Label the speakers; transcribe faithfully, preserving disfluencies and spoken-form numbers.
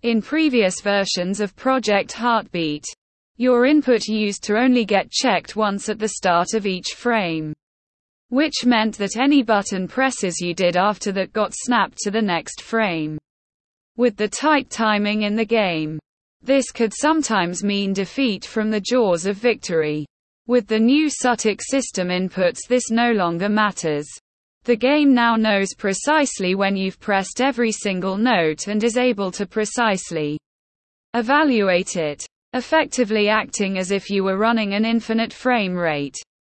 Speaker 1: In previous versions of Project Heartbeat, your input used to only get checked once at the start of each frame, which meant that any button presses you did after that got snapped to the next frame. With the tight timing in the game, this could sometimes mean defeat from the jaws of victory. With the new Sutic system inputs, this no longer matters. The game now knows precisely when you've pressed every single note and is able to precisely evaluate it, effectively acting as if you were running an infinite frame rate.